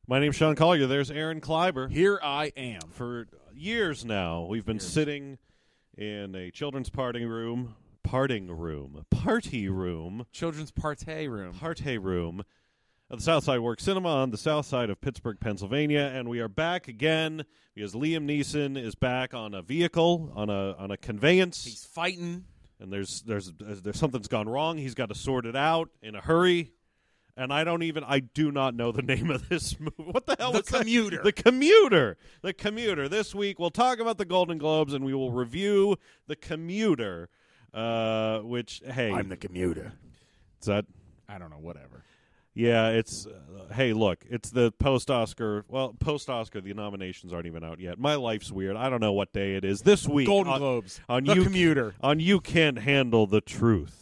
My name's Sean Collier. There's Aaron Kleiber. Here I am. For years now, we've been sitting in a children's party room, Children's party room. At the Southside Works Cinema on the south side of Pittsburgh, Pennsylvania, and we are back again because Liam Neeson is back on a vehicle, on a conveyance. He's fighting, and there's something's gone wrong. He's got to sort it out in a hurry. And I do not know the name of this movie. What the hell is that? The Commuter. This week we'll talk about the Golden Globes and we will review The Commuter, which, hey. I'm the Commuter. Is that? I don't know, whatever. Yeah, it's, hey, look, it's the post-Oscar, the nominations aren't even out yet. My life's weird. I don't know what day it is. This week. Golden Globes. On The Commuter. On You Can't Handle the Truth.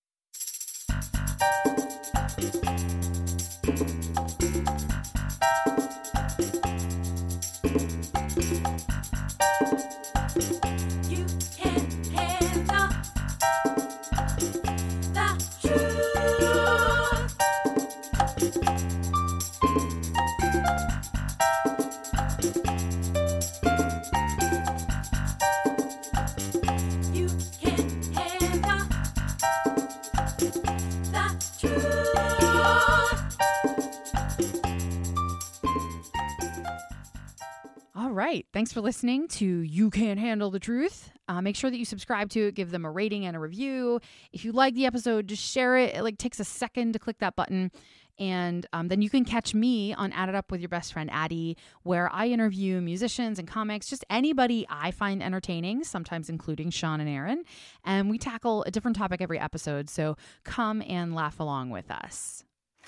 Right. Thanks for listening to You Can't Handle the Truth. Make sure that you subscribe to it, give them a rating and a review. If you like the episode, just share it. It takes a second to click that button. And then you can catch me on Add It Up with Your Best Friend Addie, where I interview musicians and comics, just anybody I find entertaining, sometimes including Sean and Aaron. And we tackle a different topic every episode. So come and laugh along with us.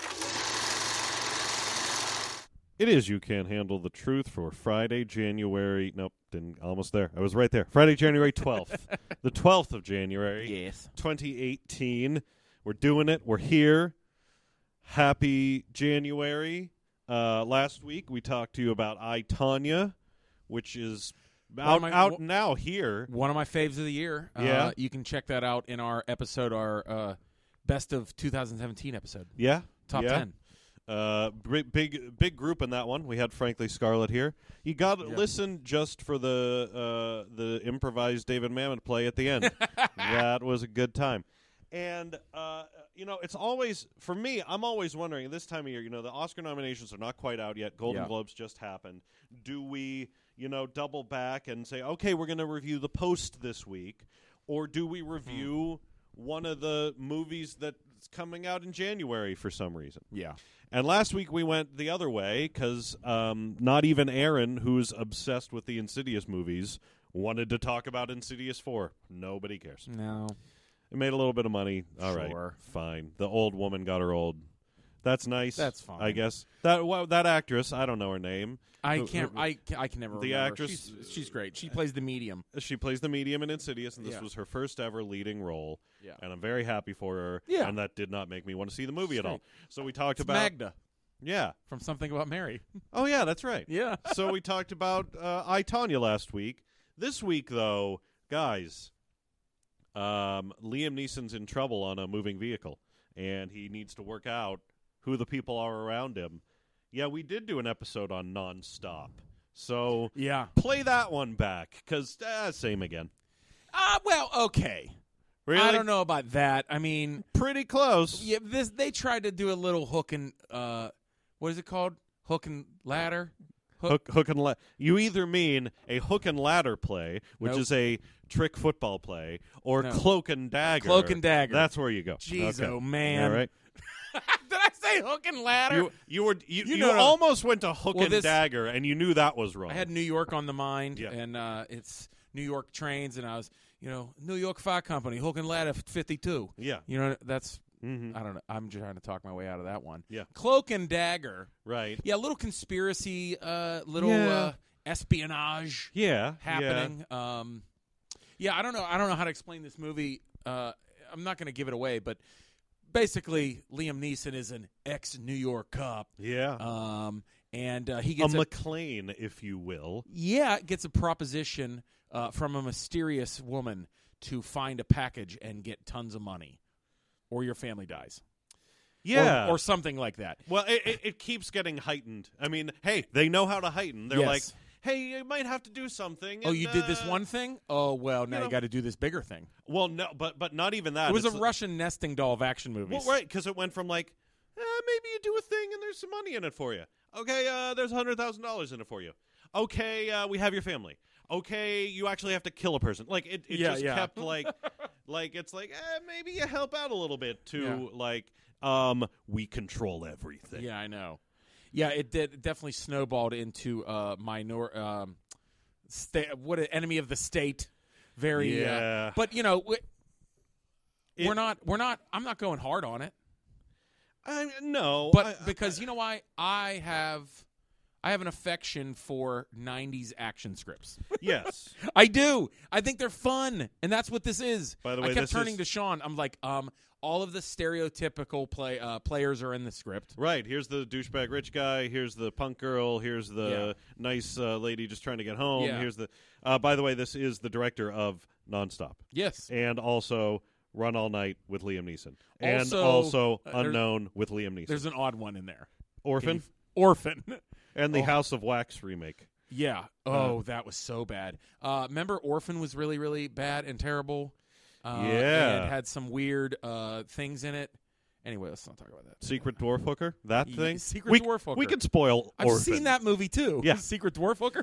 It is You Can't Handle the Truth for Friday, January... Nope, almost there. I was right there. Friday, January 12th. The 12th of January. Yes. 2018. We're doing it. We're here. Happy January. Last week, we talked to you about I, Tonya, which is out now here. One of my faves of the year. Yeah. You can check that out in our episode, our Best of 2017 episode. Yeah. Top 10. Big group in that one. We had Frankly Scarlett here. You got to listen just for the improvised David Mamet play at the end. That was a good time. And it's always, for me, I'm always wondering this time of year. The Oscar nominations are not quite out yet. Golden Globes just happened. Do we double back and say, okay, we're going to review The Post this week, or do we review one of the movies that's coming out in January for some reason? Yeah. And last week we went the other way because not even Aaron, who's obsessed with the Insidious movies, wanted to talk about Insidious 4. Nobody cares. No. It made a little bit of money. All right, fine. The old woman got her old. That's nice. That's fine. I guess. That actress, I don't know her name. I can never remember. The actress. She's great. She plays the medium. She plays the medium in Insidious, and this was her first ever leading role. Yeah. And I'm very happy for her. Yeah. And that did not make me want to see the movie at all. So we talked about Magda. Yeah. From Something About Mary. Oh, yeah, that's right. Yeah. So we talked about I, Tonya last week. This week, though, guys, Liam Neeson's in trouble on a moving vehicle, and he needs to work out who the people are around him. Yeah, we did do an episode on Nonstop. So play that one back, because same again. Well, okay. Really? I don't know about that. I mean, pretty close. Yeah, they tried to do a little hook and what is it called? Hook and ladder. Hook and ladder. You either mean a hook and ladder play, which is a trick football play, or cloak and dagger. Cloak and dagger. That's where you go. Jeez, okay. oh man! All right. Did I say hook and ladder? You almost went to hook and dagger, and you knew that was wrong. I had New York on the mind, and it's New York trains, and I was, New York Fire Company, hook and ladder 52. Yeah. That's, I don't know. I'm trying to talk my way out of that one. Yeah. Cloak and dagger. Right. Yeah, a little conspiracy, little espionage happening. Yeah. I don't know how to explain this movie. I'm not going to give it away, but basically, Liam Neeson is an ex-New York cop. Yeah. And he gets a McClane, if you will. Yeah, gets a proposition from a mysterious woman to find a package and get tons of money, or your family dies. Yeah. or something like that. Well, it keeps getting heightened. I mean, hey, they know how to heighten. They're like, hey, you might have to do something. Oh, you did this one thing? Oh, well, now you got to do this bigger thing. Well, no, but not even that. It was a Russian nesting doll of action movies. Well, right, because it went from like, maybe you do a thing and there's some money in it for you. Okay, there's $100,000 in it for you. Okay, we have your family. Okay, you actually have to kill a person. Like it just kept like, it's like maybe you help out a little bit to like, we control everything. Yeah, I know. Yeah, it definitely snowballed into enemy of the state. Very. But we're not. I'm not going hard on it. No, but because you know why I have an affection for 90s action scripts. Yes. I do. I think they're fun, and that's what this is. By the way, I kept turning to Sean. I'm like, all of the stereotypical players are in the script. Right. Here's the douchebag rich guy. Here's the punk girl. Here's the nice lady just trying to get home. Yeah. Here's the. By the way, this is the director of Nonstop. Yes. And also Run All Night with Liam Neeson. And also Unknown with Liam Neeson. There's an odd one in there. Orphan. And the House of Wax remake. Yeah. Oh, that was so bad. Remember Orphan was really, really bad and terrible? And it had some weird things in it. Anyway, let's not talk about that. Secret Dwarf Hooker? That thing? Secret Dwarf Hooker. We can spoil I've Orphan. seen that movie, too. Yeah. Secret Dwarf Hooker?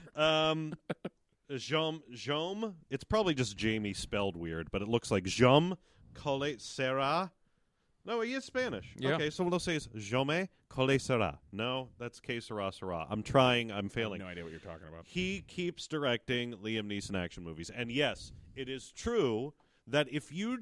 Jaume? It's probably just Jamie spelled weird, but it looks like Jaume Collet-Serra. No, he is Spanish. Yeah. Okay, so we'll say it's Jaume Collet-Serra. No, that's Que Sera Sera. I'm trying. I'm failing. I have no idea what you're talking about. He keeps directing Liam Neeson action movies. And yes, it is true that if you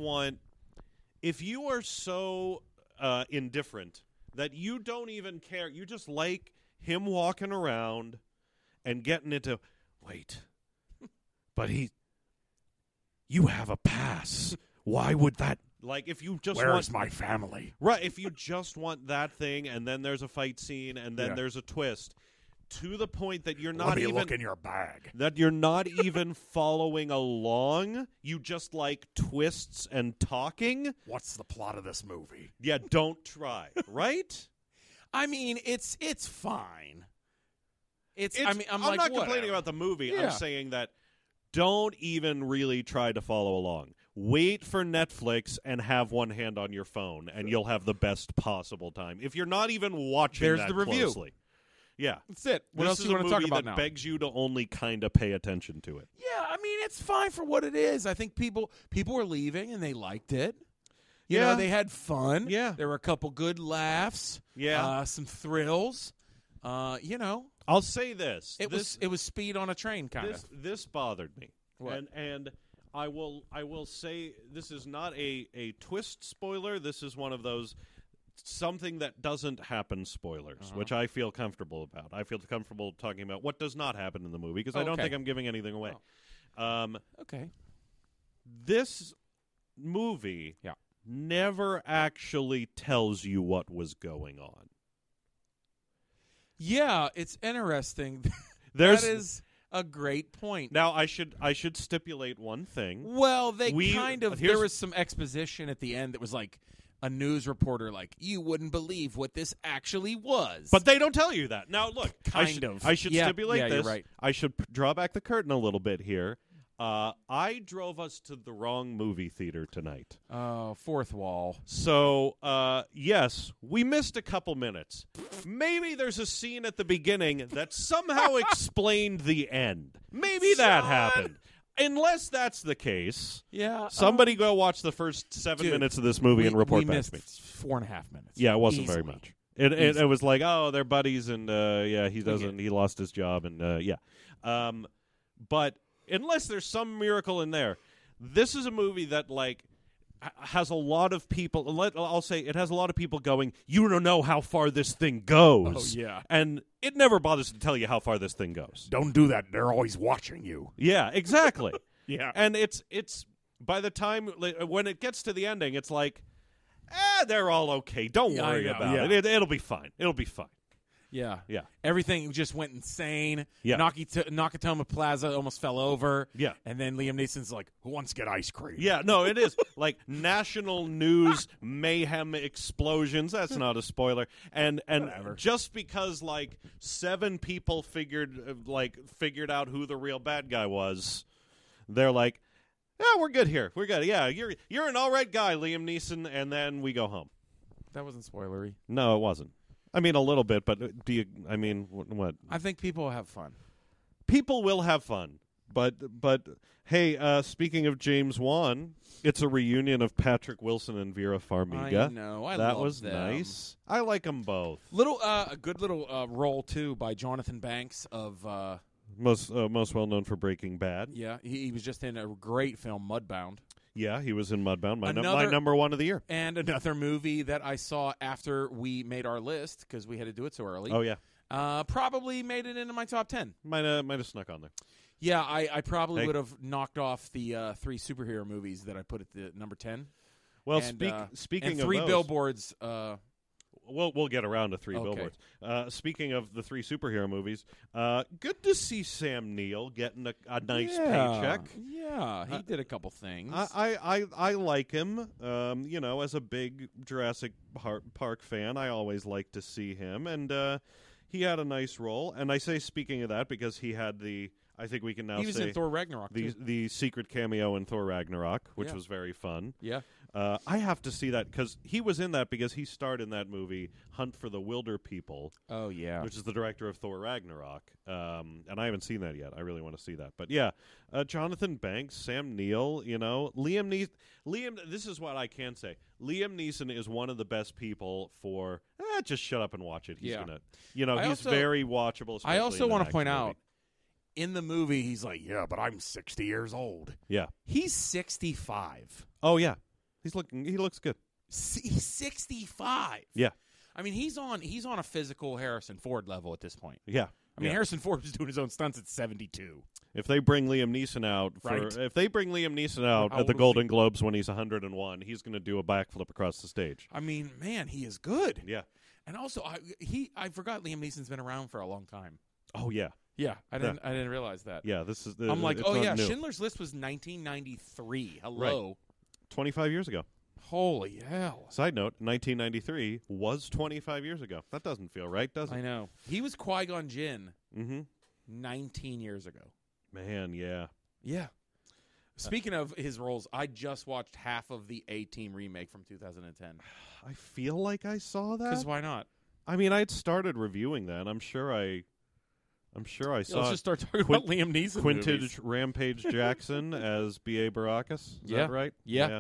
are so indifferent that you don't even care, you just like him walking around and getting into, wait, but you have a pass. Why would that? Like, if you just Where's my family? Right, if you just want that thing, and then there's a fight scene, and then there's a twist, to the point that you're not even... look in your bag. That you're not even following along, you just like twists and talking. What's the plot of this movie? Yeah, don't try, right? I mean, it's fine. I'm like, not complaining about the movie. Yeah. I'm saying that don't even really try to follow along. Wait for Netflix and have one hand on your phone, and you'll have the best possible time. If you're not even watching There's that the review. closely. Yeah. That's it. What else do you want to talk about now? This is a movie that begs you to only kind of pay attention to it. Yeah, I mean, it's fine for what it is. I think people were leaving, and they liked it. You know, they had fun. Yeah. There were a couple good laughs. Yeah. Some thrills. I'll say this. It was speed on a train, kind of. This bothered me. What? And I will say this is not a twist spoiler. This is one of those something that doesn't happen spoilers, which I feel comfortable about. I feel comfortable talking about what does not happen in the movie because I don't think I'm giving anything away. Okay. This movie never actually tells you what was going on. Yeah, it's interesting. That is a great point. Now, I should stipulate one thing. Well, there was some exposition at the end that was like a news reporter like, you wouldn't believe what this actually was. But they don't tell you that. Now, look, I should stipulate this. You're right. I should draw back the curtain a little bit here. I drove us to the wrong movie theater tonight. Oh, fourth wall. So, yes, we missed a couple minutes. Maybe there's a scene at the beginning that somehow explained the end. Maybe that happened. Unless that's the case, somebody go watch the first 7 minutes of this movie and report back to me. 4.5 minutes. Yeah, it wasn't Easily. very much. It was like, oh, they're buddies, and he lost his job, and but unless there's some miracle in there, this is a movie that like has a lot of people. I'll say it has a lot of people going, you don't know how far this thing goes. Oh, yeah. And it never bothers to tell you how far this thing goes. Don't do that. They're always watching you. Yeah, exactly. Yeah. And it's by the time when it gets to the ending, it's like, they're all okay. Don't worry about it. It'll be fine. It'll be fine. Yeah. Yeah. Everything just went insane. Yeah. Nakatomi Plaza almost fell over. Yeah. And then Liam Neeson's like, who wants to get ice cream? Yeah, no, it is. Like national news mayhem explosions. That's not a spoiler. And Whatever. just because like 7 people figured out who the real bad guy was, they're like, yeah, we're good here. We're good. Yeah, you're an all right guy, Liam Neeson, and then we go home. That wasn't spoilery. No, it wasn't. I mean, a little bit, but what? I think people have fun. People will have fun. But hey, speaking of James Wan, it's a reunion of Patrick Wilson and Vera Farmiga. I know. That love was them. nice. I like them both. A good little role too by Jonathan Banks of Most well known for Breaking Bad. yeah. He was just in a great film, Mudbound. Yeah, he was in Mudbound, my Another- number one of the year. And another movie that I saw after we made our list because we had to do it so early. Oh yeah, Probably made it into my top 10. might have snuck on there. Yeah, I probably Hey. would have knocked off the 3 superhero movies that I put at the number 10. Well, And, speaking and of 3 those, billboards. we'll get around to 3 Okay. billboards. Speaking of the 3 superhero movies, good to see Sam Neill getting a nice paycheck. Yeah, he did a couple things. I like him. As a big Jurassic Park fan, I always like to see him, and he had a nice role. And I say speaking of that because he had I think we can now he was say in Thor Ragnarok, too. the secret cameo in Thor Ragnarok, which Yeah. was very fun. Yeah. I have to see that because he was in that because he starred in that movie Hunt for the Wilder People, Oh, yeah. which is the director of Thor Ragnarok. And I haven't seen that yet. I really want to see that. But yeah, Jonathan Banks, Sam Neill, Liam Neeson. This is what I can say. Liam Neeson is one of the best people for just shut up and watch it. He's Yeah. gonna, I he's also- very watchable. I also want to point out, in the movie, he's like, yeah, but I'm 60 years old. Yeah. He's 65. Oh yeah. He looks good. He's 65. Yeah. I mean, he's on a physical Harrison Ford level at this point. Yeah. I mean, Yeah. Harrison Ford was doing his own stunts at 72. If they bring Liam Neeson out Right. at the How old is Golden he? Globes when he's 101, he's going to do a backflip across the stage. I mean, man, he is good. Yeah. And also, I forgot Liam Neeson's been around for a long time. Oh yeah. Yeah, I didn't realize that. Yeah. This is. I'm like, it's oh not yeah, new. Schindler's List was 1993. Hello. 25 years ago. Holy hell. Side note: 1993 was 25 years ago. That doesn't feel right, does it? I know. He was Qui-Gon Jinn Mm-hmm. 19 years ago. Man, yeah. Yeah. Speaking of his roles, I just watched half of the A-Team remake from 2010. I feel like I saw that. Because why not? I mean, I'd started reviewing that. I'm sure I saw Let's just start talking about Liam Neeson Quintage movies. Rampage Jackson as B.A. Baracus. Is Yeah. that right? Yeah.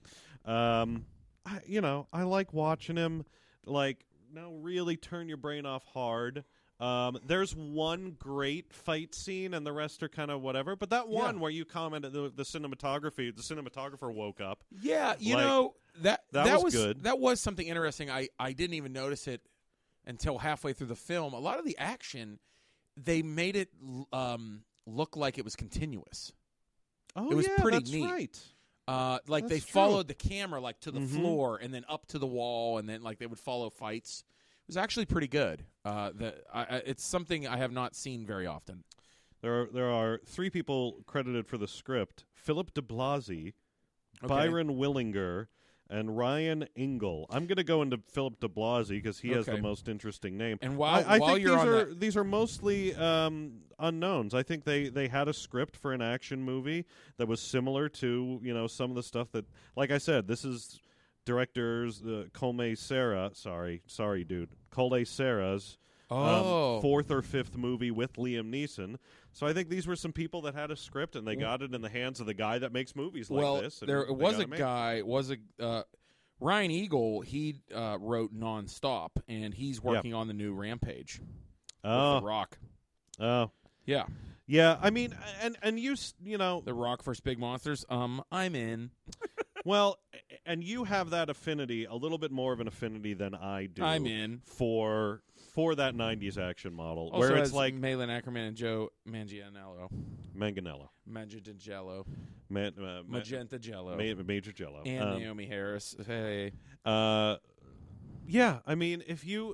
I like watching him, really turn your brain off hard. There's one great fight scene, and the rest are kind of whatever. But that one where you commented the cinematographer woke up. Yeah, that was good. That was something interesting. I didn't even notice it until halfway through the film. A lot of the action, they made it look like it was continuous. Oh, It was yeah, pretty that's neat. right. They That's true. followed the camera to the Mhm. floor and then up to the wall, and then they would follow fights. It was actually pretty good. It's something I have not seen very often. There are 3 people credited for the script: Philip de Blasi, Okay. Byron Willinger, and Ryan Engel. I'm going to go into Philip de Blasi because he has Okay. the most interesting name. And I while think you're on that, these are mostly unknowns. I think they had a script for an action movie that was similar to some of the stuff that, like I said, this is directors Colme Serra. Sorry, dude. Colme Serra's 4th or 5th movie with Liam Neeson. So I think these were some people that had a script and they got it in the hands of the guy that makes movies like this. And there they was got a it made. guy. Ryan Eagle. He wrote Nonstop, and he's working on the new Rampage with The Rock. Oh. Yeah, Yeah, I mean, and you The Rock vs. Big Monsters. I'm in. well, and you have that affinity, a little bit more of an affinity than I do. I'm in. for that 90s action model, Also where it's has like Malin Ackerman and Joe Manganiello. Manganiello, Magenta Jello. Magenta Jello. Major Jello, And Naomi Harris. Hey. Yeah, I mean, if you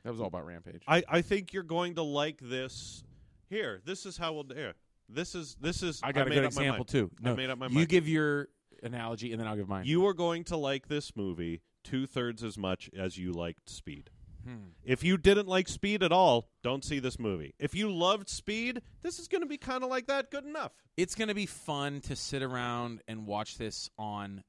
That was all about Rampage. I think you're going to like this. Here, this is how we'll do it. This is. I got a good example too. No, I made up my mind. You give your analogy, and then I'll give mine. You are going to like this movie 2/3 as much as you liked Speed. If you didn't like Speed at all, don't see this movie. If you loved Speed, this is going to be kind of like that. Good enough. It's going to be fun to sit around and watch this on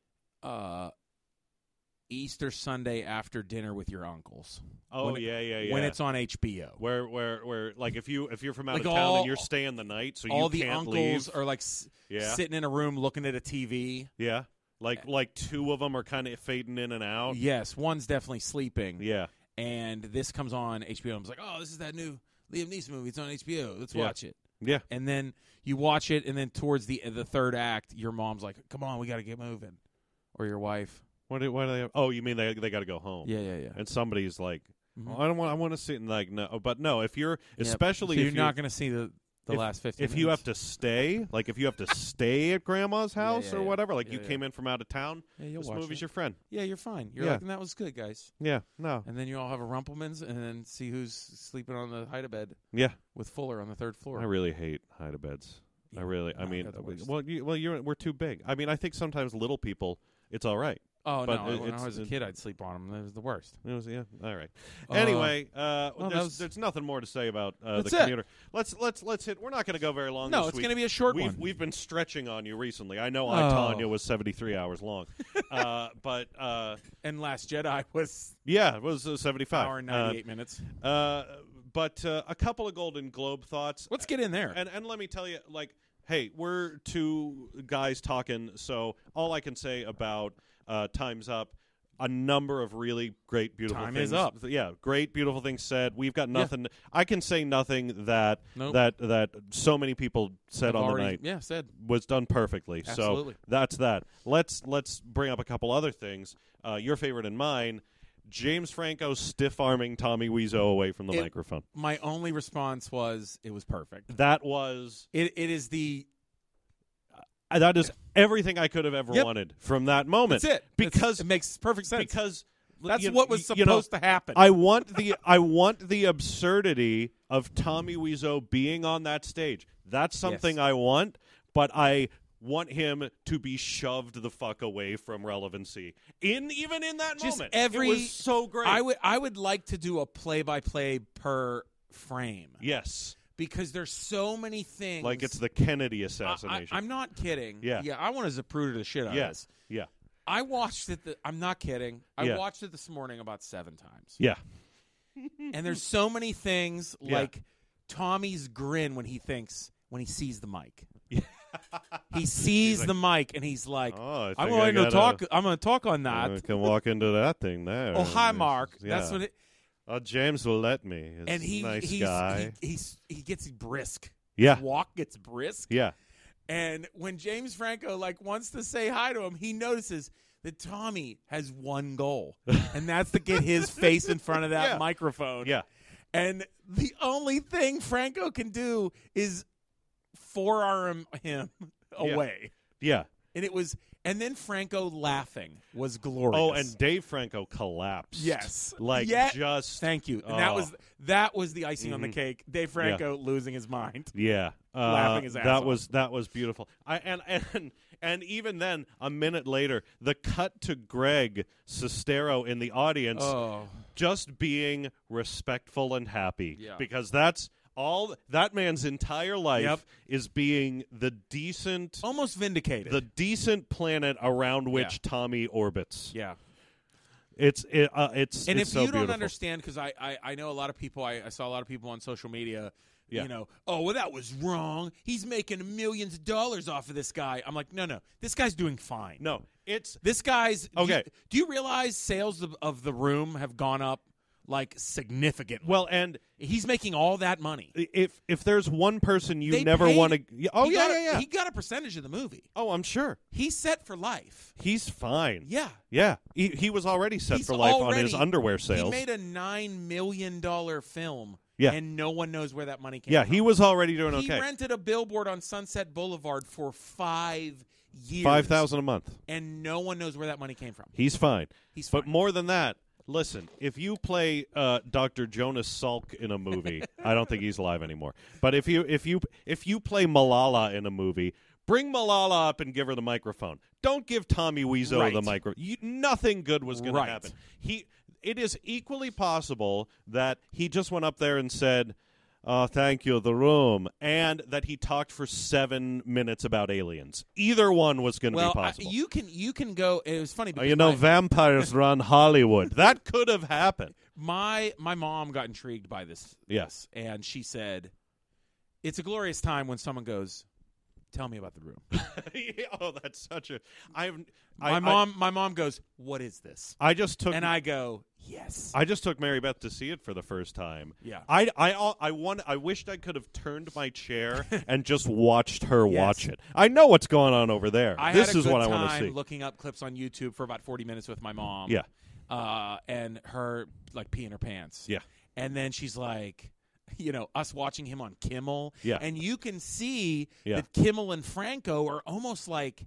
Easter Sunday after dinner with your uncles. Oh, yeah. When it's on HBO. Where like if you're from out like of town and you're staying the night, so all you the can't uncles leave. are like sitting in a room looking at a TV. Yeah. Like two of them are kind of fading in and out. Yes, one's definitely sleeping. Yeah. And this comes on HBO. I was like, oh, this is that new Liam Neeson movie. It's on HBO. Let's watch it. Yeah. And then you watch it, and then towards the third act, your mom's like, come on, we got to get moving. Or your wife. Why do they have, oh, you mean they got to go home? Yeah. And somebody's like, I want to see it. Like, no. But no, if you're, especially so if you're not going to see the last 15 minutes. If you have to stay, like if you have to stay at grandma's house or whatever, like you came in from out of town, this movie's your friend. Yeah, you're fine. You're like, and that was good, guys. Yeah, no. And then you all have a Rumpelmans and then see who's sleeping on the hide-a-bed. Yeah. With Fuller on the third floor. I really hate hide-a-beds. Yeah, I mean, we're too big. I think sometimes little people, it's all right. Oh, but no. When I was a kid, I'd sleep on them. It was the worst. It was, all right. Anyway, there's nothing more to say about the commuter. Let's hit. We're not going to go very long. No, it's going to be a short one. We've been stretching on you recently. I know I, Tanya, was 73 hours long. But and Last Jedi was... Yeah, it was 75. Hour and 98 minutes. But a couple of Golden Globe thoughts. Let's get in there. And let me tell you, like, hey, we're two guys talking, so all I can say about Time's Up, a number of really great, beautiful things. Time is up. Yeah, great, beautiful things said. We've got nothing. Yeah. I can say nothing that that so many people said on the night. Yeah, said was done perfectly. Absolutely. So that's that. Let's bring up a couple other things. Your favorite and mine. James Franco stiff-arming Tommy Wiseau away from the microphone. My only response was, it was perfect. That was... It is the... that is everything I could have ever wanted from that moment. That's it. Because it makes perfect sense. Because that's what was supposed to happen. I want the absurdity of Tommy Wiseau being on that stage. That's something I want, but I want him to be shoved the fuck away from relevancy. Even in that moment, it was so great. I would like to do a play-by-play per frame. Yes. Because there's so many things. Like it's the Kennedy assassination. I'm not kidding. Yeah. I want to Zapruder the shit out of this. Yeah. I watched it. I'm not kidding. I watched it this morning about 7 times. Yeah. And there's so many things like Tommy's grin when he sees the mic. Yeah. He sees the mic and he's like, I'm going to talk on that. I can walk into that thing there. Oh, hi, Mark. That's what it. Oh, James will let me. He's a nice guy. He gets brisk. Yeah. His walk gets brisk. Yeah. And when James Franco wants to say hi to him, he notices that Tommy has one goal, and that's to get his face in front of that microphone. Yeah. And the only thing Franco can do is forearm him away. Yeah. And then Franco laughing was glorious. Oh, and Dave Franco collapsed. Yes. Thank you. And that was the icing on the cake. Dave Franco losing his mind. Yeah. Laughing his ass off. That was beautiful. And even then, a minute later, the cut to Greg Sestero in the audience just being respectful and happy. Yeah. Because that's all that man's entire life is being the decent, almost vindicated, the decent planet around which Tommy orbits. Yeah, it's and it's if so you beautiful. don't understand, because I know a lot of people, I saw a lot of people on social media. Yeah. That was wrong. He's making millions of dollars off of this guy. I'm like, no, this guy's doing fine. No, this guy's okay. Do you realize sales of The Room have gone up? Significantly. Well, and he's making all that money. If there's one person you never want to, he got a percentage of the movie. Oh, I'm sure he's set for life. He's fine. Yeah. He was already set for life on his underwear sales. He made a $9 million film. Yeah. And no one knows where that money came from. Yeah, he was already doing okay. He rented a billboard on Sunset Boulevard for 5 years. $5,000 a month. And no one knows where that money came from. He's fine. He's fine. But more than that, Listen, if you play Dr. Jonas Salk in a movie, I don't think he's alive anymore. But if you play Malala in a movie, bring Malala up and give her the microphone. Don't give Tommy Wiseau the microphone. Nothing good was going to happen. It is equally possible that he just went up there and said, thank you, the room, and that he talked for 7 minutes about aliens. Either one was going to be possible. You can go. It was funny because vampires run Hollywood. That could have happened. My mom got intrigued by this. Yes, and she said, "It's a glorious time when someone goes, tell me about the room." That's such a. My mom goes, "What is this?" I I go, "Yes." I just took Mary Beth to see it for the first time. Yeah. I wished I could have turned my chair and just watched her watch it. I know what's going on over there. This is what I want to see. Looking up clips on YouTube for about 40 minutes with my mom. Yeah. And her like peeing her pants. Yeah. And then she's like, us watching him on Kimmel. Yeah. And you can see that Kimmel and Franco are almost like.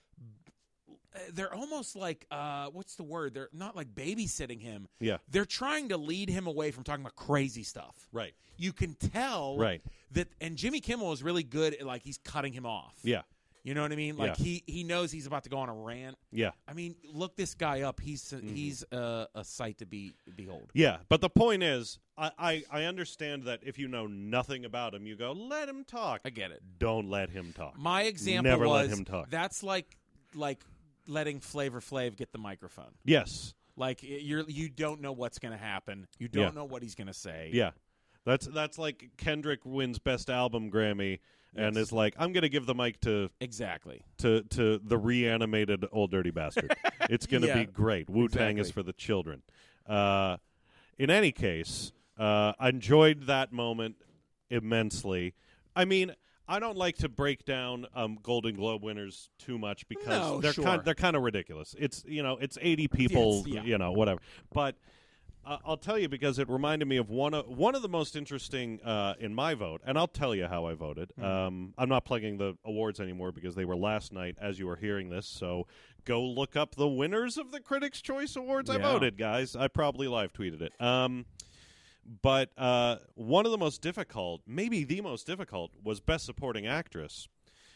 They're almost like, what's the word? They're not like babysitting him. Yeah. They're trying to lead him away from talking about crazy stuff. Right. You can tell that, and Jimmy Kimmel is really good at, like, he's cutting him off. Yeah. You know what I mean? Like, he knows he's about to go on a rant. Yeah. I mean, look this guy up. He's a sight to behold. Yeah, but the point is, I understand that if you know nothing about him, you go, let him talk. I get it. Don't let him talk. My example Never was, let him talk. That's like letting Flavor Flav get the microphone. Yes. Like you don't know what's going to happen. You don't know what he's going to say. Yeah. That's like Kendrick wins Best Album Grammy and is like, I'm going to give the mic to the reanimated Old Dirty Bastard. It's going to be great. Wu-Tang is for the children. In any case, I enjoyed that moment immensely. I mean, I don't like to break down Golden Globe winners too much because they're kind of ridiculous. It's it's 80 people, whatever. But I'll tell you because it reminded me of one of the most interesting in my vote, and I'll tell you how I voted. I'm not plugging the awards anymore because they were last night as you were hearing this. So go look up the winners of the Critics' Choice Awards. I voted, guys. I probably live tweeted it. But one of the most difficult, maybe the most difficult, was Best Supporting Actress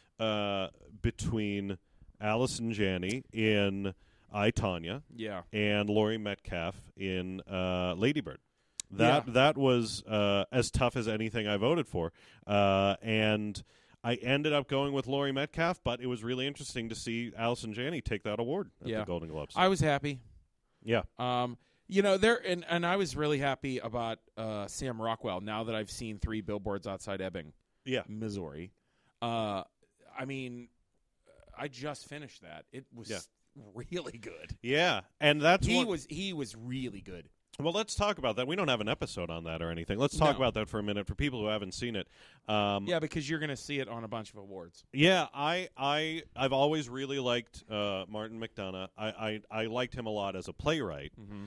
between Allison Janney in I, Tonya and Laurie Metcalf in Lady Bird. That was as tough as anything I voted for. And I ended up going with Laurie Metcalf, but it was really interesting to see Allison Janney take that award at the Golden Globes. I was happy. Yeah. And I was really happy about Sam Rockwell now that I've seen 3 Billboards Outside Ebbing, Missouri. I mean, I just finished that. It was really good. Yeah, and he was really good. Well, let's talk about that. We don't have an episode on that or anything. Let's talk about that for a minute for people who haven't seen it. Because you're going to see it on a bunch of awards. Yeah, I've always really liked Martin McDonagh. I liked him a lot as a playwright. Mm-hmm.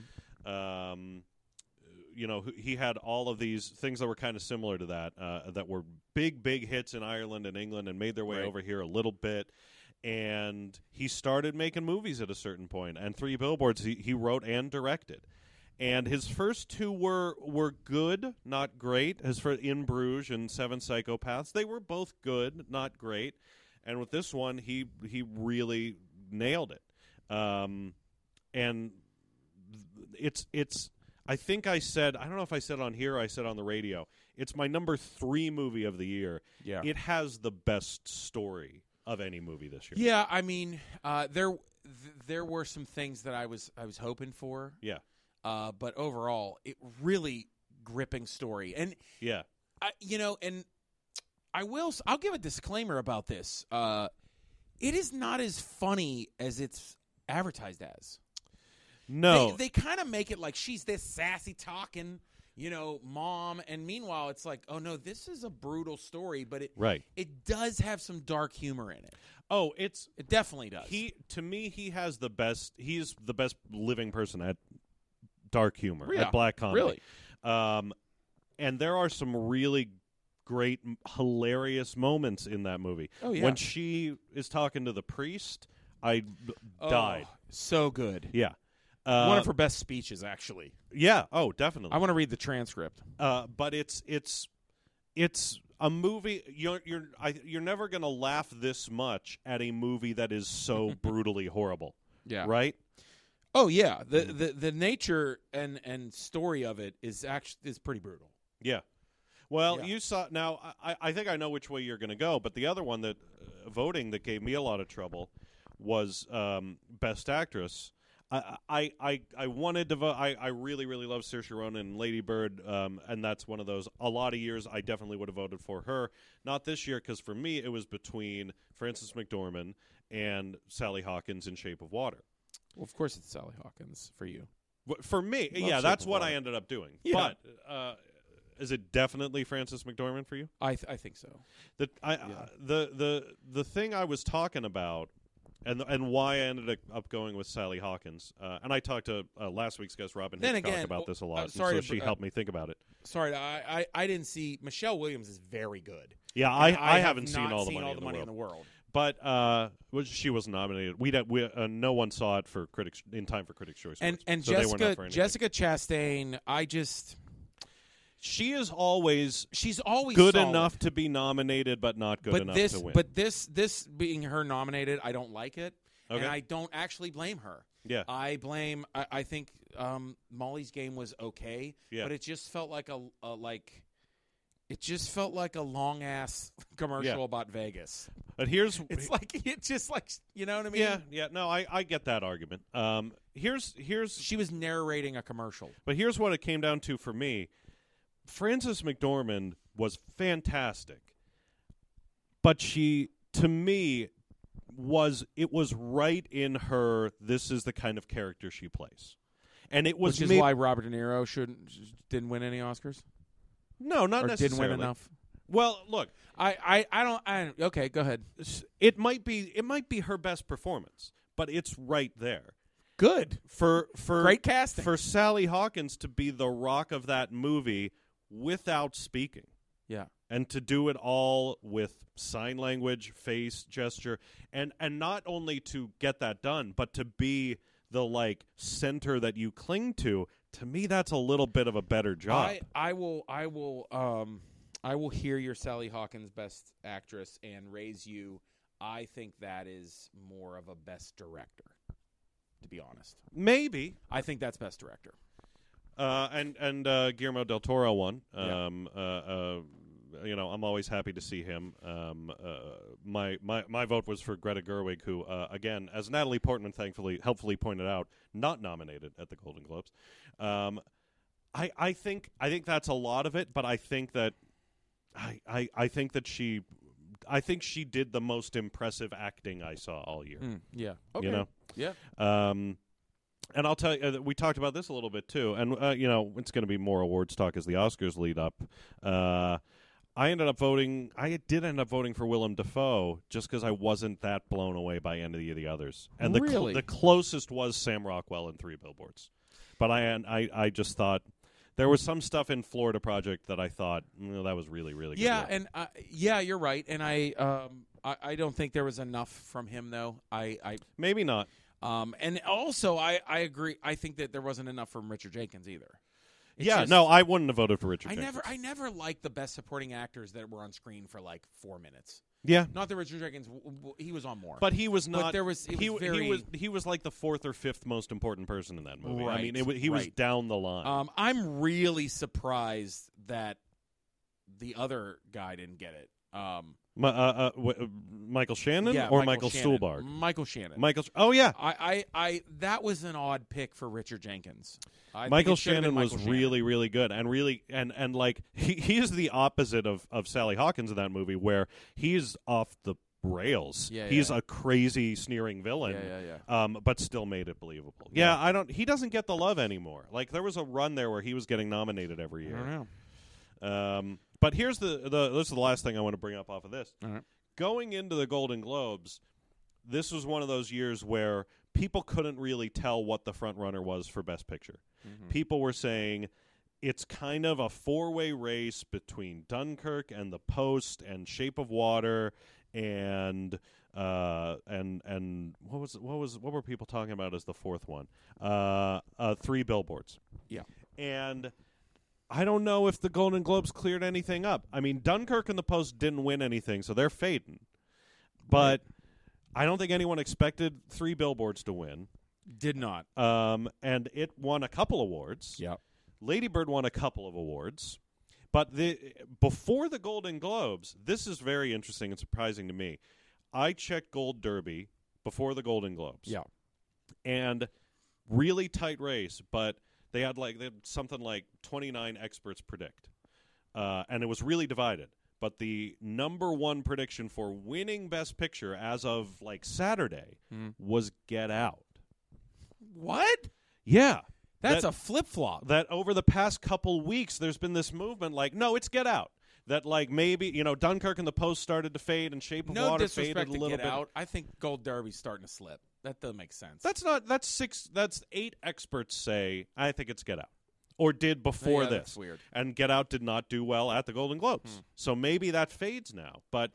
He had all of these things that were kind of similar to that were big hits in Ireland and England and made their way over here a little bit. And he started making movies at a certain point. And 3 Billboards he wrote and directed. And his first 2 were good, not great. His first In Bruges and 7 Psychopaths, they were both good, not great. And with this one, he really nailed it. And it's I think I said, I don't know if I said it on here or I said on the radio, it's my number 3 movie of the year. Yeah. It has the best story of any movie this year. Yeah, I mean, there were some things that I was hoping for. Yeah. But overall, it really gripping story. And and I'll give a disclaimer about this. It is not as funny as it's advertised as. No. They kind of make it like she's this sassy talking, mom, and meanwhile it's like, oh no, this is a brutal story, but it does have some dark humor in it. Oh, it definitely does. To me, he's the best living person at dark humor, at black comedy. Really. And there are some really great, hilarious moments in that movie. Oh, yeah. When she is talking to the priest, I died. So good. Yeah. One of her best speeches, actually. Yeah. Oh, definitely. I want to read the transcript. But it's a movie. You're never going to laugh this much at a movie that is so brutally horrible. Yeah. Right. Oh yeah. The nature and story of it is pretty brutal. Yeah. Well, you saw. Now, I think I know which way you're going to go, but the other one that voting that gave me a lot of trouble was Best Actress. I wanted to vote. I really, really love Saoirse Ronan and Lady Bird, and that's one of those. A lot of years, I definitely would have voted for her. Not this year, because for me, it was between Frances McDormand and Sally Hawkins in Shape of Water. Well, of course, it's Sally Hawkins for you. For me, yeah, that's what I ended up doing. Yeah. But is it definitely Frances McDormand for you? I think so. The thing I was talking about, and why I ended up going with Sally Hawkins, and I talked to last week's guest Robin Hitchcock about this a lot, so she helped me think about it. Sorry, I didn't see. Michelle Williams is very good. Yeah, I haven't seen all the money in the world. But she was nominated. No one saw it for critics in time for Critics' Choice Awards. And so Jessica Chastain, she's always good solid. enough to be nominated, but not good enough to win. But this being her nominated, I don't like it, and I don't actually blame her. Yeah, I blame. I think Molly's Game was okay, but it just felt like It just felt like a long ass commercial about Vegas. But it's just like you know what I mean? Yeah. No, I get that argument. Here's she was narrating a commercial. But here's what it came down to for me. Frances McDormand was fantastic. But she, to me, was right in her. This is the kind of character she plays, and it was which is why Robert De Niro didn't win any Oscars. No, not necessarily. Didn't win enough. Well, look, I don't. Okay, go ahead. It might be her best performance, but it's right there. Good for great casting for Sally Hawkins to be the rock of that movie without speaking. Yeah. And to do it all with sign language, face gesture, and not only to get that done, but to be the center that you cling to. To me, that's a little bit of a better job. I will hear your Sally Hawkins Best Actress and raise you. I think that is more of a Best Director, to be honest. Maybe. I think that's Best Director. And Guillermo del Toro won. Yeah. I'm always happy to see him. My vote was for Greta Gerwig, who, again, as Natalie Portman helpfully pointed out, not nominated at the Golden Globes. I think that's a lot of it, but I think that she did the most impressive acting I saw all year. Yeah. Okay. You know. Yeah. And I'll tell you, we talked about this a little bit too, and it's going to be more awards talk as the Oscars lead up. I did end up voting for Willem Dafoe just because I wasn't that blown away by any of the others. And the closest was Sam Rockwell in 3 Billboards. But I just thought there was some stuff in Florida Project that I thought that was really, really good. Yeah, and you're right. And I don't think there was enough from him though. I maybe not. And also I agree. I think that there wasn't enough from Richard Jenkins either. I wouldn't have voted for Richard Jenkins. I never liked the best supporting actors that were on screen for 4 minutes. Yeah, not that Richard Jenkins. He was on more, but he was not. But there was. He was like the 4th or 5th most important person in that movie. Right, I mean, he was down the line. I'm really surprised that the other guy didn't get it. Michael Shannon or Michael Stuhlbarg? Michael Shannon. Oh yeah. I that was an odd pick for Richard Jenkins. Michael Shannon was really, really good, and really, and he's the opposite of Sally Hawkins in that movie, where he's off the rails. He's a crazy, sneering villain. But still made it believable. He doesn't get the love anymore. There was a run there where he was getting nominated every year. I don't know. But here's this is the last thing I want to bring up off of this. All right. Going into the Golden Globes, this was one of those years where people couldn't really tell what the front runner was for Best Picture. Mm-hmm. People were saying it's kind of a 4-way race between Dunkirk and The Post and Shape of Water, and what were people talking about as the fourth one? 3 Billboards. Yeah. And I don't know if the Golden Globes cleared anything up. I mean, Dunkirk and The Post didn't win anything, so they're fading. But I don't think anyone expected 3 Billboards to win. Did not. And it won a couple awards. Yeah. Lady Bird won a couple of awards. But before the Golden Globes, this is very interesting and surprising to me. I checked Gold Derby before the Golden Globes. Yeah. And really tight race, but they had something like 29 experts predict. And it was really divided. But the number one prediction for winning Best Picture as of Saturday was Get Out. What? Yeah. That's a flip-flop. That over the past couple weeks, there's been this movement no, it's Get Out. That maybe, Dunkirk and The Post started to fade and Shape of Water faded a little bit. Out. I think Gold Derby's starting to slip. That doesn't make sense. That's 8 experts say, I think it's Get Out. Or did before this. That's weird. And Get Out did not do well at the Golden Globes. So maybe that fades now. But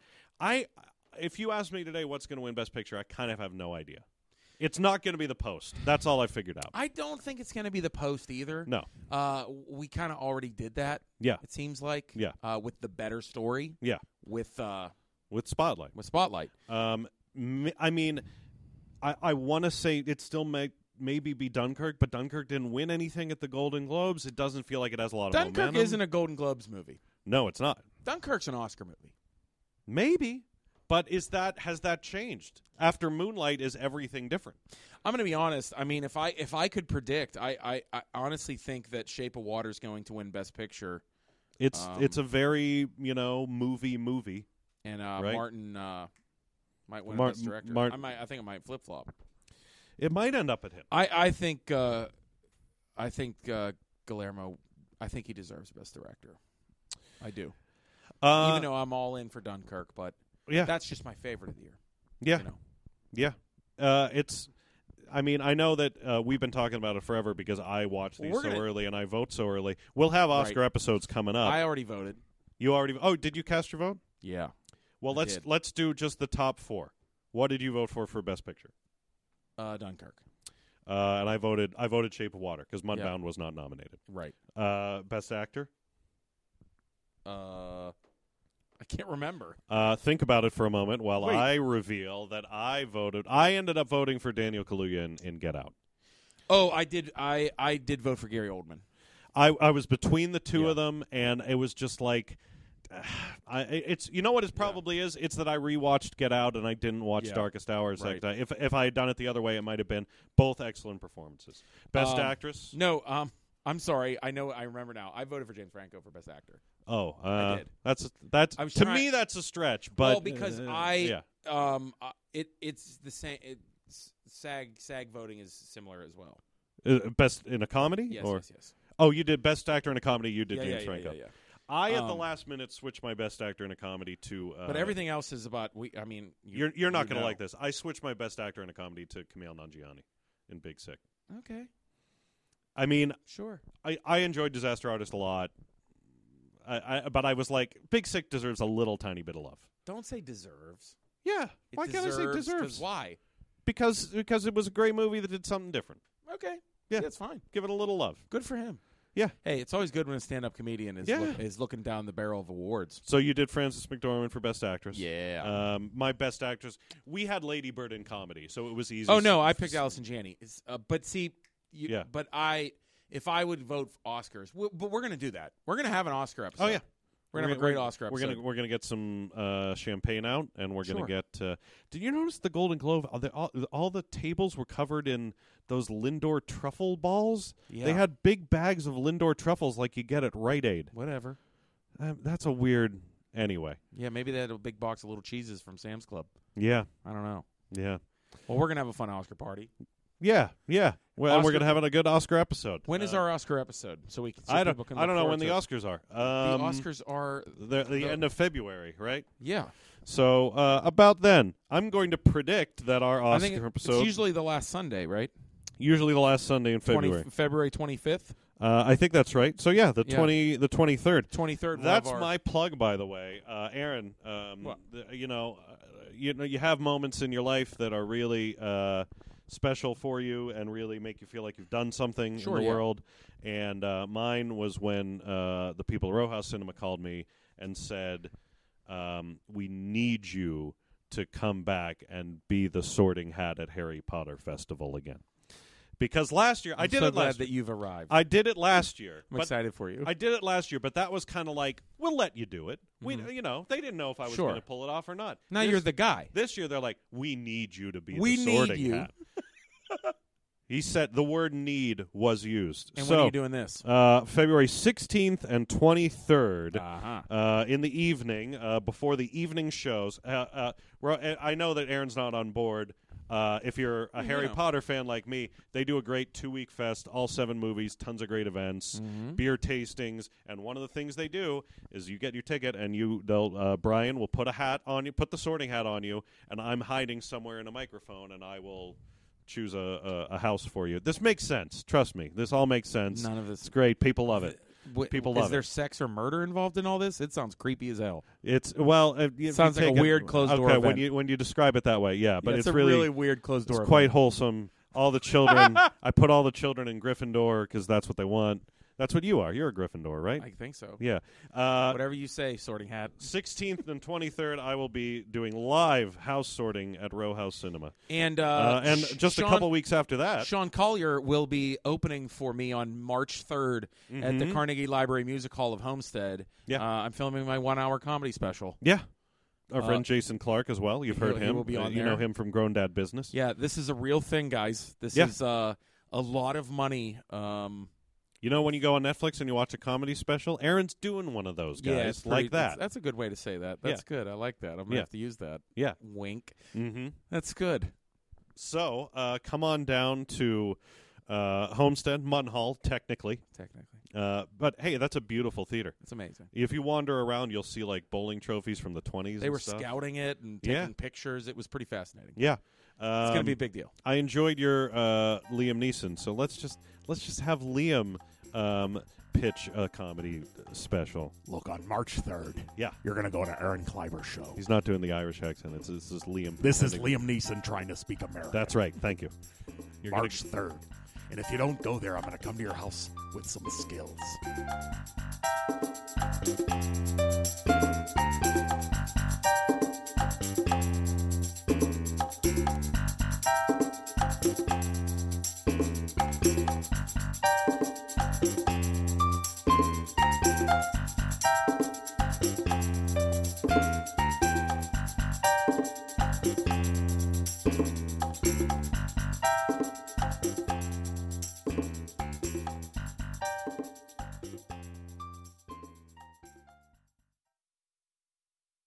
if you ask me today what's going to win Best Picture, I kind of have no idea. It's not going to be The Post. That's all I figured out. I don't think it's going to be The Post either. No. We kind of already did that. Yeah. It seems like. Yeah. With The Better Story. Yeah. With Spotlight. With Spotlight. I mean, I want to say it still maybe be Dunkirk, but Dunkirk didn't win anything at the Golden Globes. It doesn't feel like it has a lot of momentum. Dunkirk isn't a Golden Globes movie. No, it's not. Dunkirk's an Oscar movie. Maybe. But has that changed? After Moonlight, is everything different? I'm going to be honest. I mean, if I could predict, I honestly think that Shape of Water is going to win Best Picture. It's a very movie, and right? Martin might win Best Director. I think it might flip flop. It might end up at him. I think Guillermo. I think he deserves Best Director. I do. Even though I'm all in for Dunkirk, but. Yeah, that's just my favorite of the year. Yeah, yeah. It's. I mean, I know that we've been talking about it forever because I watch these early and I vote so early. We'll have Oscar episodes coming up. I already voted. You already? Oh, did you cast your vote? Yeah. Well, let's do just the top 4. What did you vote for Best Picture? Dunkirk. And I voted Shape of Water because Mudbound was not nominated. Right. Best Actor. I can't remember. Think about it for a moment while I reveal that I ended up voting for Daniel Kaluuya in Get Out. Oh, I did. I did vote for Gary Oldman. I was between the two of them, and it was just it's what it probably is. It's that I rewatched Get Out and I didn't watch Darkest Hours. Right. If I had done it the other way, it might have been both excellent performances. Best Actress? No. I'm sorry. I remember now. I voted for James Franco for Best Actor. Oh, I did. That's to me that's a stretch. But because it's the same. SAG voting is similar as well. Best in a comedy? Yes. Oh, you did Best Actor in a Comedy. You did James Franco. Yeah. I at the last minute switched my Best Actor in a Comedy to. But everything else is about. You're not going to like this. I switched my Best Actor in a Comedy to Kumail Nanjiani in Big Sick. Okay. I mean, sure. I enjoyed Disaster Artist a lot. But I was like, Big Sick deserves a little tiny bit of love. Don't say deserves. Yeah. Why can't I say deserves? Why? Because it was a great movie that did something different. Okay. Yeah. That's fine. Give it a little love. Good for him. Yeah. Hey, it's always good when a stand-up comedian is looking down the barrel of awards. So you did Frances McDormand for Best Actress. Yeah. My Best Actress. We had Lady Bird in comedy, so it was easy. Oh, no, I picked Allison Janney. But see, but if I would vote for Oscars, but we're going to do that. We're going to have an Oscar episode. Oh, yeah. We're going to have a great Oscar episode. We're going to get some champagne out, and we're going to get... did you notice the Golden Globe? All the tables were covered in those Lindor truffle balls. Yeah. They had big bags of Lindor truffles like you get at Rite Aid. Whatever. That's a weird... Anyway. Yeah, maybe they had a big box of little cheeses from Sam's Club. Yeah. I don't know. Yeah. Well, we're going to have a fun Oscar party. Yeah. Well, and we're going to have a good Oscar episode. When is our Oscar episode? So we can. I don't know when the Oscars are. The Oscars are the end of February, right? Yeah. So about then, I'm going to predict that our Oscar episode. It's usually the last Sunday, right? Usually the last Sunday in February. February 25th. I think that's right. So the 23rd. 23rd. That's my plug, by the way, Aaron. You have moments in your life that are really special for you and really make you feel like you've done something in the world. And mine was when the people at Row House Cinema called me and said, "We need you to come back and be the Sorting Hat at Harry Potter Festival again." Because last year, I did it last year. I'm so glad that you've arrived. I did it last year. I'm excited for you. I did it last year, but that was kind of like, we'll let you do it. We, they didn't know if I was going to pull it off or not. Now you're the guy. This year, they're like, we need you to be the Sorting Hat. He said the word "need" was used. And when are you doing this? February 16th and 23rd in the evening, before the evening shows. I know that Aaron's not on board. If you're a Harry Potter fan like me, they do a great 2-week fest, all 7 movies, tons of great events, beer tastings, and one of the things they do is you get your ticket and Brian will put a hat on you, put the Sorting Hat on you, and I'm hiding somewhere in a microphone, and I will choose a house for you. This makes sense. Trust me. This all makes sense. None of this. It's great. People love it. People love it. Is there sex or murder involved in all this? It sounds creepy as hell. It sounds like a weird closed door event. when you describe it that way, but it's a really weird closed door. It's event. quite wholesome. All the children. I put all the children in Gryffindor because that's what they want. That's what you are. You're a Gryffindor, right? I think so. Yeah. Whatever you say, Sorting Hat. 16th and 23rd, I will be doing live house sorting at Row House Cinema. And just a couple weeks after that, Sean Collier will be opening for me on March 3rd at the Carnegie Library Music Hall of Homestead. Yeah. I'm filming my 1-hour comedy special. Yeah. Our friend Jason Clark as well. You've heard him. He will be on there. You know him from Grown Dad Business. Yeah, this is a real thing, guys. This is a lot of money. You know when you go on Netflix and you watch a comedy special? Aaron's doing one of those guys like that. That's a good way to say that. That's good. I like that. I'm going to have to use that. Yeah. Wink. Mm-hmm. That's good. So come on down to Homestead, Mutton Hall, technically. But, hey, that's a beautiful theater. It's amazing. If you wander around, you'll see, like, bowling trophies from the 20s They were scouting it and taking pictures. It was pretty fascinating. Yeah. It's going to be a big deal. I enjoyed your Liam Neeson, so let's just have Liam pitch a comedy special. Look, on March 3rd, yeah, you're going to go to Aaron Kleiber's show. He's not doing the Irish accent. This is Liam. This is Liam Neeson trying to speak American. That's right. Thank you. March 3rd. And if you don't go there, I'm going to come to your house with some skills.